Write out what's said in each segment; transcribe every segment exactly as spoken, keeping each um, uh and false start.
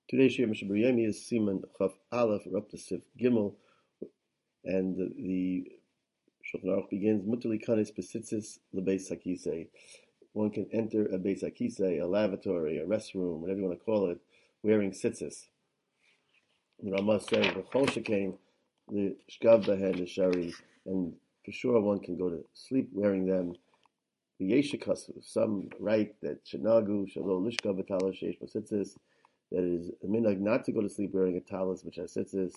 Today's Shir Mishnah B'Yemi is Siman Chaf Aleph, or up to Sif Gimel, and the, the Shulchan Aruch begins Mutali Kanis Besitzis LeBeis Hakisei. One can enter a Beis Hakisei, a lavatory, a restroom, whatever you want to call it, wearing tzitzis. The Ramah says V'chol Shekain the Shkav Behen the Shari, and for sure one can go to sleep wearing them. The Yeshikasu, some write that Shanagu Shalo Lishkav V'Tala Sheish Besitzis, that it is a minhag not to go to sleep wearing a talis which has tzitzis.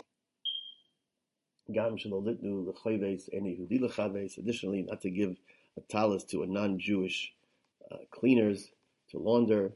Gam shelo litnu l'chayves eni hudi l'chaves. Additionally, not to give a talis to a non-Jewish uh, cleaners to launder.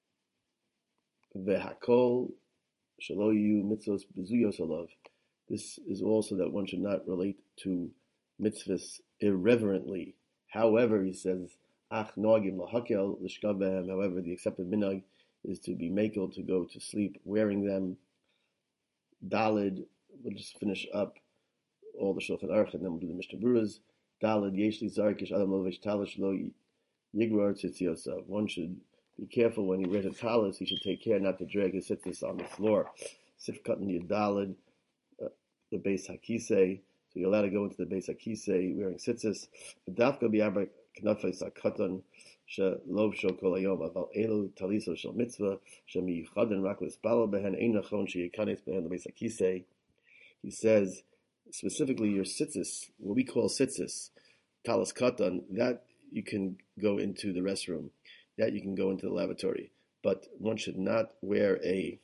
Vehakol shelo yu mitzvos bezuyos alav. This is also that one should not relate to mitzvahs irreverently. However, he says, ach noagim lahakel l'shkav behem. However, the accepted minhag is to be makel, to go to sleep wearing them. Dalid, we'll just finish up all the Shulchan Aruch and then we'll do the Mishnah Berurahs. Dalid, yeshli zarkish adam lovesh talis lo yigrar tzitziyosav. One should be careful when he wears a talis, he should take care not to drag his tzitzis on the floor. Sif katan yadalid, uh, the Beis Hakisei, so you're allowed to go into the Beis Hakisei wearing tzitzis. Dafka bi'arba knafei sakatan, שלוב שו כל היום, אבל אלו תליסו של מצווה, שמיוחדן רק לספלל בהן, אין נכון שייכנס בהן לבייס הכיסא. He says, specifically your tzitzis, what we call tzitzis, talis katan, that you can go into the restroom, that you can go into the lavatory, but one should not wear a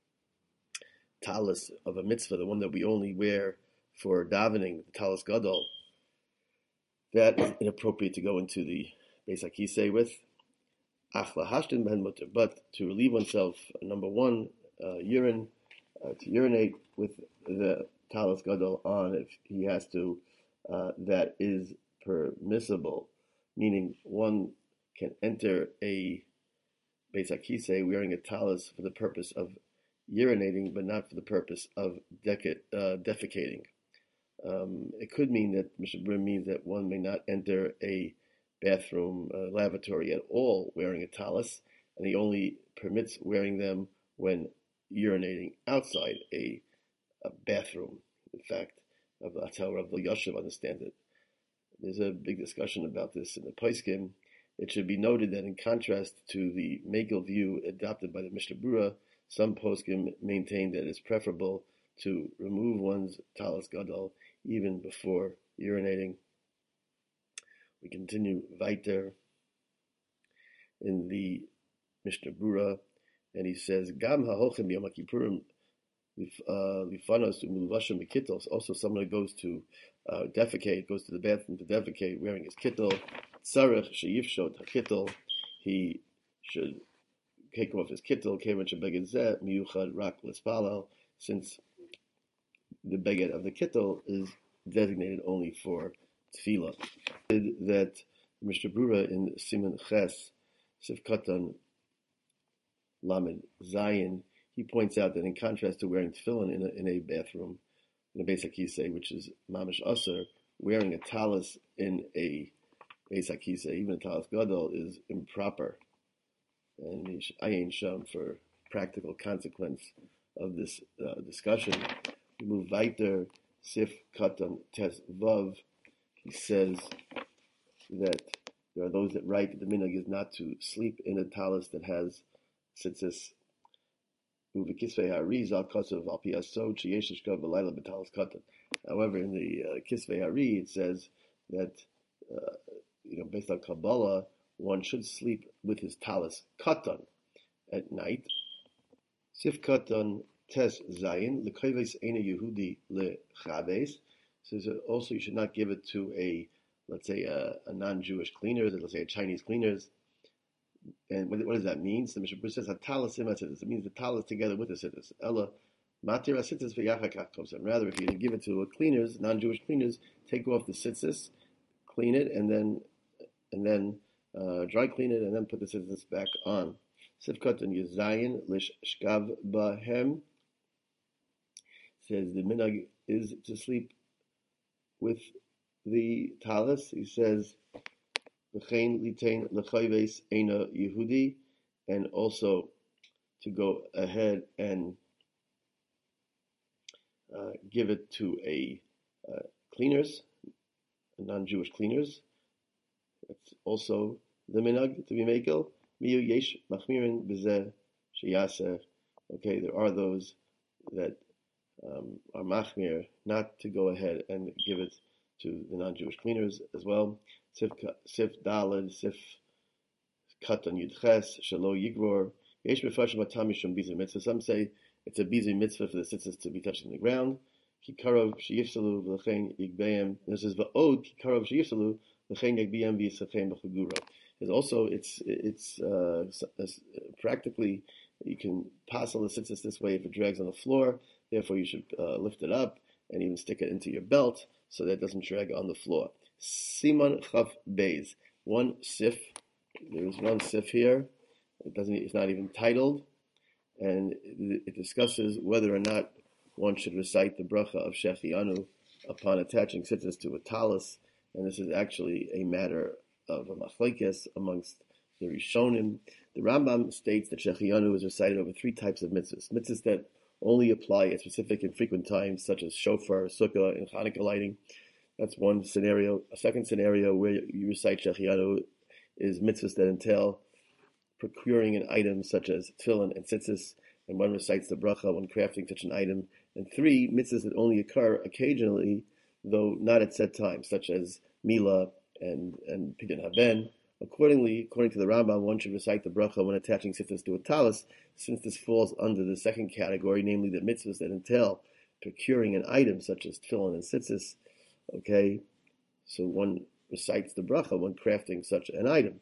talis of a mitzvah, the one that we only wear for davening, the talis gadol. That is inappropriate to go into the Beis Hakisei with. But to relieve oneself, number one, uh, urine, uh, to urinate with the talis gadol on, if he has to, uh, that is permissible. Meaning one can enter a Beis Hakisei wearing a talis for the purpose of urinating, but not for the purpose of deca- uh, defecating. Um, it could mean that Mishnah Berurah means that one may not enter a bathroom, uh, lavatory at all wearing a talis, and he only permits wearing them when urinating outside a, a bathroom. In fact, that's how Rav Yoshev understands it. There's a big discussion about this in the Poskim. It should be noted that in contrast to the Megil view adopted by the Mishnah Berurah, some Poskim maintain that it's preferable to remove one's talis gadol even before urinating. We continue weiter in the Mishnah Berurah, and he says, Gam ha'holchem b'yom ha'kippurim lifanos u'mulvashim b'kittel. Also, someone who goes to uh, defecate, goes to the bathroom to defecate wearing his kittel, tzarech sheyifshot ha'kittel, he should take off his kittel, kevan shebeged zeh miyuchad rak l'spalal, since the beged of the kittel is designated only for tefillah. That Mishnah Berurah in Siman Ches, Sif Katan Lamed Zayin, he points out that in contrast to wearing tefillin in a, in a bathroom, in a Beis Hakisei, which is mamish aser, wearing a talis in a Beis Hakisei, even a talis gadol, is improper. And ayin sham for practical consequence of this uh, discussion. We move weiter, Sif Katan Tes Vav. He says that there are those that write that the minhag is not to sleep in a talis that has tzitzis. However, in the uh, Kisvei Hari, it says that, uh, you know, based on Kabbalah, one should sleep with his talis katan at night. Sif katan tes zayin l'koyves ena Yehudi lechaves. Says also you should not give it to a, let's say, a, a non-Jewish cleaner, let's say a Chinese cleaners. And what, what does that mean? So the Mishnah Berurah says, "Talis imatzitz." It means the talis together with the sitters. Ella matir asitzis v'yachakakos. And rather, if you give it to a cleaners, non-Jewish cleaners, take off the sitzis, clean it, and then and then uh, dry clean it, and then put the sitzis back on. Sifkat and Yezayin lish shkav bahem says the minhag is to sleep with the talis. He says, "L'chein litain l'chayves ena Yehudi," and also to go ahead and uh, give it to a uh, cleaners, non-Jewish cleaners. That's also the minhag to be mekel. Miyu yesh machmirin b'zeh sheyaser. Okay, there are those that um, are machmir not to go ahead and give it to the non-Jewish cleaners as well. Sif sif daled sif katan yudches shelo yigror. Yesh mefashim atam mishum bizu mitzvah. Some say it's a bizu mitzvah for the tzitzis to be touching the ground. Kikarov sheyifsalu v'lechein yigbeim. This is va'od kikarov sheyifsalu v'lechein yigbeim v'yisachem b'chagura. There's also it's it's uh, practically you can passel the tzitzis this way if it drags on the floor. Therefore, you should uh, lift it up and even stick it into your belt so that it doesn't drag on the floor. Siman Chaf Beis. One sif. There's one sif here. It doesn't. It's not even titled, and it discusses whether or not one should recite the bracha of Shechianu upon attaching tzitzis to a talis. And this is actually a matter of a machlekes amongst the Rishonim. The Rambam states that Shechianu is recited over three types of mitzvahs. Mitzvahs that only apply at specific and frequent times, such as shofar, sukkah, and Hanukkah lighting. That's one scenario. A second scenario where you recite Shechianu is mitzvahs that entail procuring an item such as tefillin and tzitzis, and one recites the bracha when crafting such an item. And three, mitzvahs that only occur occasionally, though not at set times, such as milah and, and pidyon haben. Accordingly, according to the Rambam, one should recite the bracha when attaching tzitzis to a talis, since this falls under the second category, namely the mitzvahs that entail procuring an item such as tefillin and tzitzis. Okay, so one recites the bracha when crafting such an item.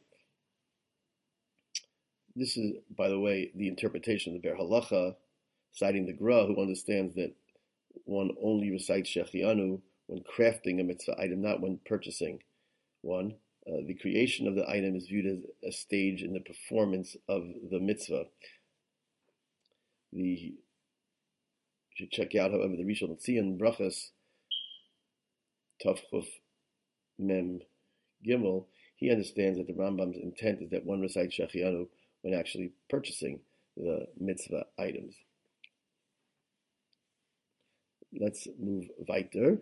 This is, by the way, the interpretation of the Ber Halacha, citing the Gra, who understands that one only recites Shechianu when crafting a mitzvah item, not when purchasing one. Uh, the creation of the item is viewed as a stage in the performance of the mitzvah. The, you should check out, however, the Rishon LeZion Brachas, Tavchuf Mem Gimel. He understands that the Rambam's intent is that one recites Shechianu when actually purchasing the mitzvah items. Let's move weiter.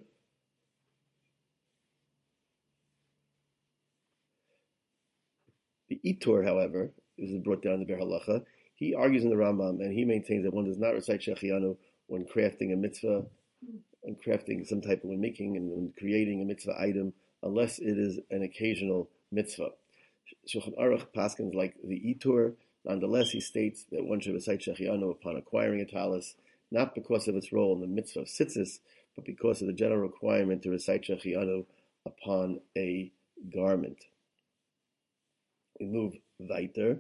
The Itur, however, this is brought down in the Ber Halacha. He argues in the Rambam, and he maintains that one does not recite Shechianu when crafting a mitzvah, when crafting some type of, when making and when creating a mitzvah item, unless it is an occasional mitzvah. Shulchan Aruch paskins like the Itur. Nonetheless, he states that one should recite Shechianu upon acquiring a talis, not because of its role in the mitzvah of tzitzis, but because of the general requirement to recite Shechianu upon a garment. We move weiter.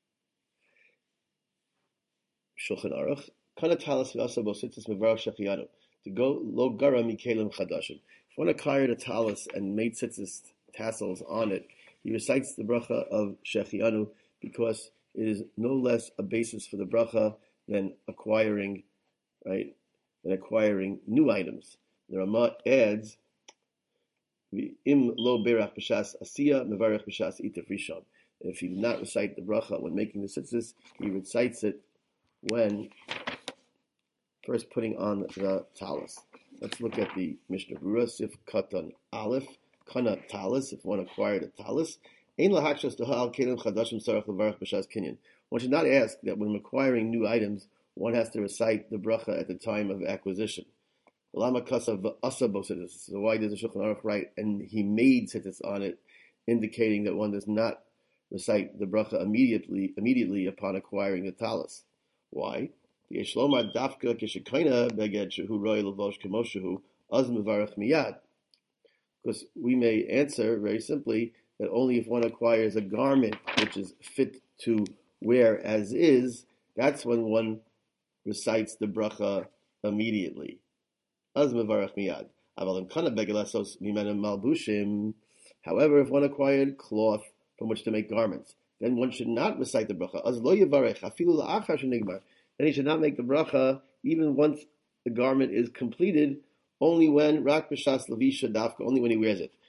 Shulchan Aruch. Kana talis v'asa bo tzitzis mevarach Shechianu. To go lo gara mikelim chadashim. If one acquired a talis and made tzitzis tassels on it, he recites the bracha of Shechianu because it is no less a basis for the bracha than acquiring, right, than acquiring new items. The Rama adds, "Im lo berach b'shas asiya mevarach b'shas itaf rishon." If he did not recite the bracha when making the tzitzis, he recites it when first putting on the talis. Let's look at the Mishnah Berurah, Sif Katan Aleph, Kana Talis, if one acquired a talis. One should not ask that when acquiring new items, one has to recite the bracha at the time of acquisition. So why does the Shulchan Aruch write, and he made tzitzis on it, indicating that one does not recite the bracha immediately immediately upon acquiring the talis? Why? Because we may answer very simply that only if one acquires a garment which is fit to wear as is, that's when one recites the bracha immediately. However, if one acquired cloth from which to make garments, then one should not recite the bracha. Then he should not make the bracha even once the garment is completed, only when rak b'shas levisha dafka, only when he wears it.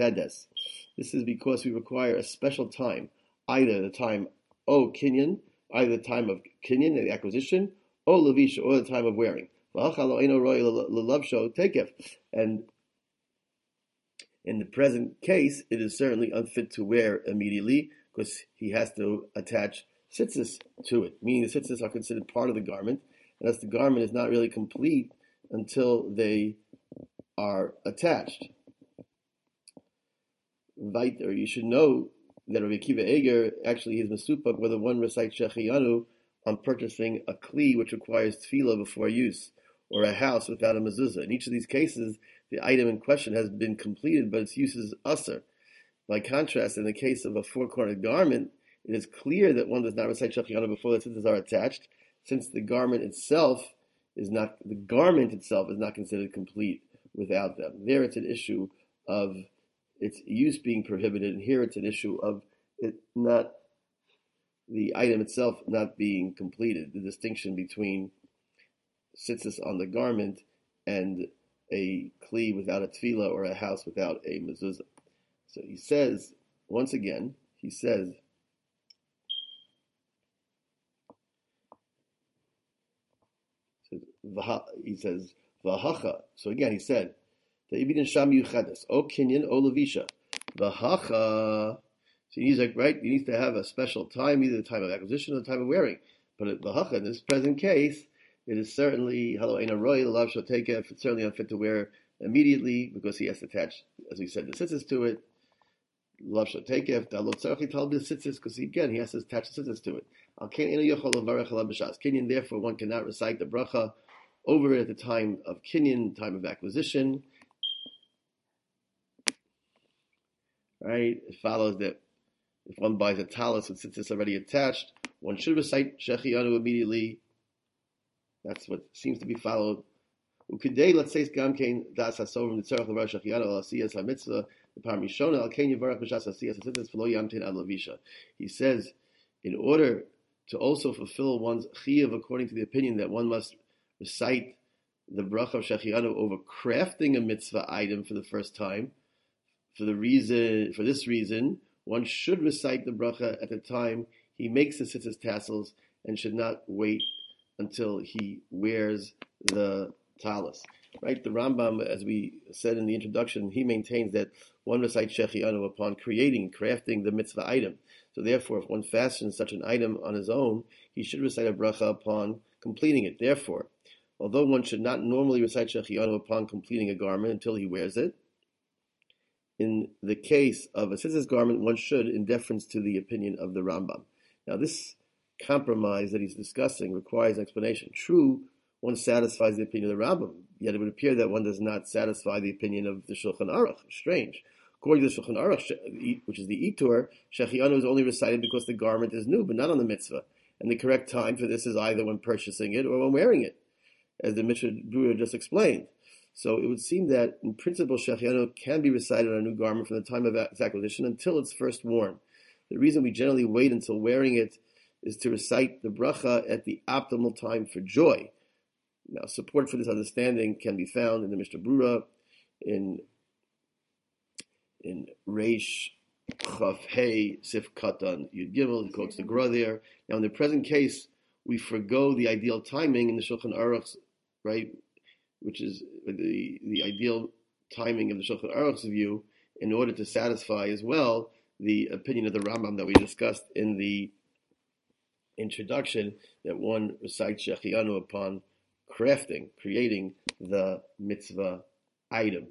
This is because we require a special time, either the time o kinyan, either the time of kinyan, the acquisition, or levisha, or the time of wearing. And in the present case, it is certainly unfit to wear immediately because he has to attach tzitzis to it, meaning the tzitzis are considered part of the garment, and thus the garment is not really complete until they are attached. Weiter, you should know that Rabbi Akiva Eger actually is mesupak whether one recites Shechiyanu on purchasing a kli which requires tefillah before use, or a house without a mezuzah. In each of these cases, the item in question has been completed, but its use is usher. By contrast, in the case of a four-cornered garment, it is clear that one does not recite Shechiyanu before the tzitzis are attached, since the garment itself is not the garment itself is not considered complete without them. There, it's an issue of its use being prohibited, and here it's an issue of it not the item itself not being completed. The distinction between tzitzis on the garment and a kli without a tefillah or a house without a mezuzah. So he says once again, he says. He says, Vahacha. So again, he said, the Ibn Sham Yuchadis, O Kinyan, O Levisha. Vahacha. So he needs, like, right, he needs to have a special time, either the time of acquisition or the time of wearing. But at Vahacha, in this present case, it is certainly, hello, Aina Roy, Lav Shotekef, it's certainly unfit to wear immediately because he has to attach, as we said, the tzitzis to it. Lav Shotekef, Dalot Tzarchi Tal the tzitzis, because again, he has to attach the tzitzis to it. Al Kinyan, Yochol Levarech Alav B'Shas. Kinyan, therefore, one cannot recite the bracha over it at the time of kinyan, time of acquisition. Right? It follows that if one buys a talis with tzitzis already attached, one should recite Shechiyanu immediately. That's what seems to be followed. Ukidei, let's say, Gamkein Das Hasovim Tzarech Levar Shechiyanu Al Asiyas HaMitzvah the Parmishona Al Kein Yivarach B'Shas Asiyas HaTzitzis V'lo Yamtein Ad Levisha. He says, in order to also fulfill one's chiyuv according to the opinion that one must recite the bracha of Shechiyanu over crafting a mitzvah item for the first time, for the reason, for this reason, one should recite the bracha at the time he makes the tzitzis tassels and should not wait until he wears the talis. Right? The Rambam, as we said in the introduction, he maintains that one recites Shechiyanu upon creating, crafting the mitzvah item. So therefore, if one fashions such an item on his own, he should recite a bracha upon completing it. Therefore, although one should not normally recite Shechiyanu upon completing a garment until he wears it, in the case of a tzitzis garment, one should, in deference to the opinion of the Rambam. Now, this compromise that he's discussing requires an explanation. True, one satisfies the opinion of the Rambam, yet it would appear that one does not satisfy the opinion of the Shulchan Aruch. Strange. According to the Shulchan Aruch, which is the Itur, Shechiyanu is only recited because the garment is new, but not on the mitzvah. And the correct time for this is either when purchasing it or when wearing it, as the Mishnah Berurah just explained. So it would seem that, in principle, Shechiyanu can be recited on a new garment from the time of its acquisition until it's first worn. The reason we generally wait until wearing it is to recite the bracha at the optimal time for joy. Now, support for this understanding can be found in the Mishnah Berurah, in in Reish Chaf Hey Sif Katan Yud Gimel. He quotes the Gra there. Now, in the present case, we forgo the ideal timing in the Shulchan Aruch's, right, which is the the ideal timing of the Shulchan Aruch's view, in order to satisfy as well the opinion of the Rambam that we discussed in the introduction, that one recites Shechiyanu upon crafting, creating the mitzvah item.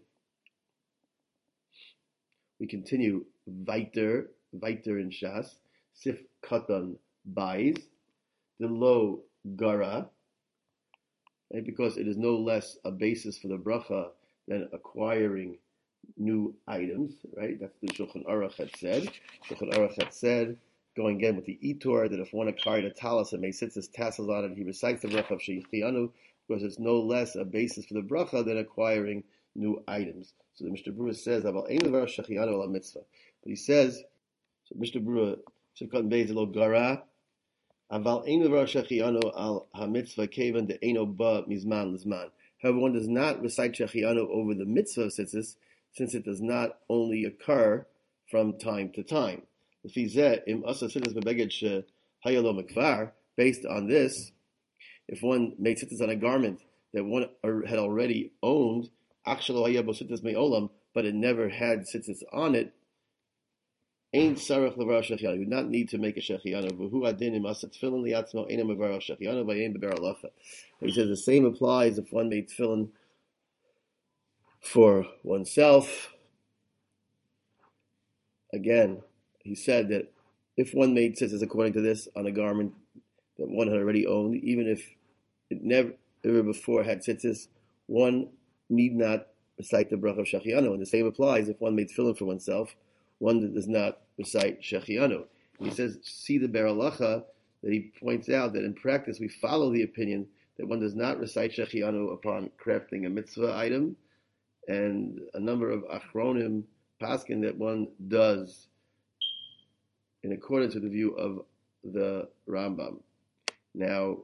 We continue weiter, weiter in Shas, Sif Katan Bais, the Lo Gara, right, because it is no less a basis for the bracha than acquiring new items, right? That's the Shulchan Aruch had said. Shulchan Aruch had said, going again with the Itur, that if one acquired a talis and may sit his tassels on it, he recites the bracha of Shechiyanu, because it's no less a basis for the bracha than acquiring new items. So the Mishnah Berurah says, "Aval ein levar Shechiyanu ala mitzvah." But he says, so Mishnah Berurah, Shulchan Beis lo gara, "Aval ein levar Shechiyanu al ha-mitzvah kevan de eino ba mizman lizman." However, one does not recite Shechiyanu over the mitzvah of tzitzis, since it does not only occur from time to time. If he zeh im asa tzitzis bebeged she Hayalo Mikvar, based on this, if one made tzitzis on a garment that one had already owned, Akshalo Hayabo Tzitzis Me'olam, but it never had tzitzis on it, Ein Sarach Levar Shechianu, you do not need to make a Shechianu. V'hu adin im asat tefillin liatzmo ein mevar Shechianu v'yein beber alacha. He says the same applies if one made tefillin for oneself. Again, he said that if one made tzitzis according to this on a garment that one had already owned, even if it never ever before had tzitzis, one need not recite the bracha of Shechianu. And the same applies if one made tefillin for oneself, one that does not recite Shechianu. He says, see the Ber Halacha, that he points out that in practice we follow the opinion that one does not recite Shechianu upon crafting a mitzvah item, and a number of Achronim paskin that one does in accordance with the view of the Rambam. Now,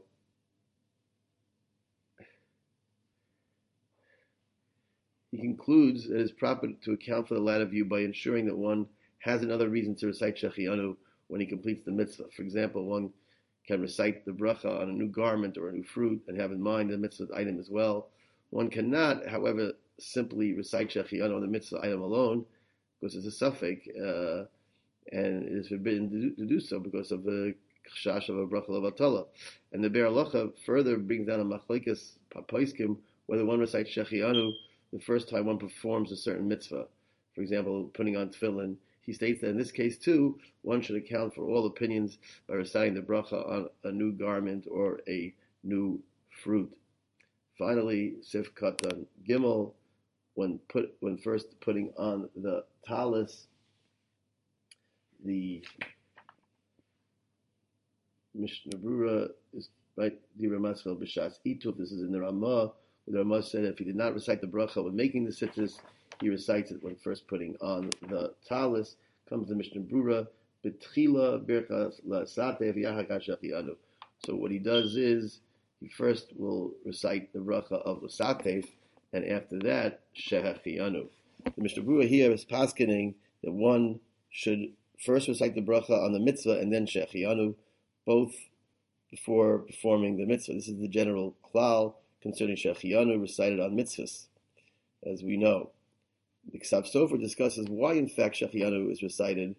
he concludes that it is proper to account for the latter view by ensuring that one has another reason to recite Shechianu when he completes the mitzvah. For example, one can recite the bracha on a new garment or a new fruit and have in mind the mitzvah item as well. One cannot, however, simply recite Shechianu on the mitzvah item alone, because it's a suffix, uh, and it is forbidden to do, to do so because of the chash of a bracha levatala. And the Ber Halacha further brings down a machlekes papoiskim whether one recites Shechianu the first time one performs a certain mitzvah. For example, putting on tefillin. He states that in this case too, one should account for all opinions by reciting the bracha on a new garment or a new fruit. Finally, Sif Katan Gimel, when put when first putting on the talis, the Mishnah Brura is right. The Ramasvel b'shas ituf. This is in the Ramah. The Ramah said that if he did not recite the bracha when making the tzitzis, he recites it when first putting on the talis. Comes the Mishnah Brura, betchila birchas la'satev yahagat shechianu. So what he does is he first will recite the bracha of l'satev, and after that shechianu. The Mishnah Brura here is paskening that one should first recite the bracha on the mitzvah and then shechianu, both before performing the mitzvah. This is the general klal concerning Shechianu recited on mitzvahs, as we know. The Ksav Sofer discusses why, in fact, Shechianu is recited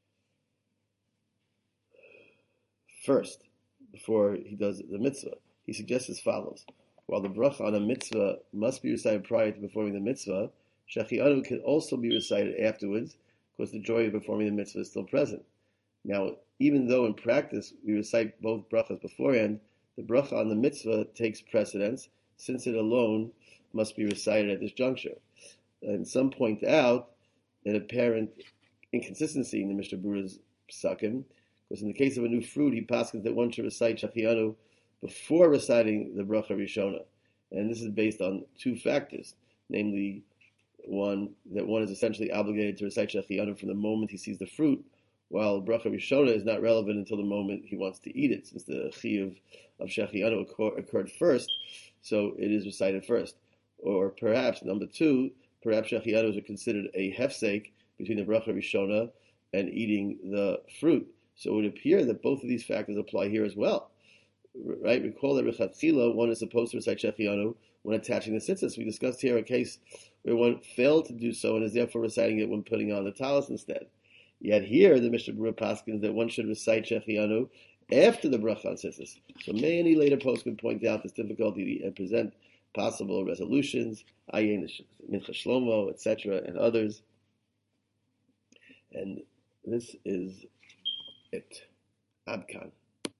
first, before he does the mitzvah. He suggests as follows. While the bracha on a mitzvah must be recited prior to performing the mitzvah, Shechianu can also be recited afterwards, because the joy of performing the mitzvah is still present. Now, even though in practice we recite both brachas beforehand, the bracha on the mitzvah takes precedence, since it alone must be recited at this juncture. And some point out an apparent inconsistency in the Mishnah Brura's psakim, because in the case of a new fruit, he paskins that one should recite Shechianu before reciting the bracha Rishona. And this is based on two factors, namely, one, that one is essentially obligated to recite Shechianu from the moment he sees the fruit, while bracha Rishona is not relevant until the moment he wants to eat it, since the chiyuv of Shechianu occurred first, so it is recited first. Or perhaps, number two, perhaps Shechianu is considered a hefsek between the bracha Rishona and eating the fruit. So it would appear that both of these factors apply here as well. Right? Recall that Rechatchila, one is supposed to recite Shechianu when attaching the tzitzis. We discussed here a case where one failed to do so and is therefore reciting it when putting on the talis instead. Yet here, the Mishnah Brura paskins that one should recite Shechianu after the bracha on tzitzis. So many later posts can point out this difficulty and present possible resolutions, Ayin Mincha Shlomo, et cetera, and others. And this is it. Adkan.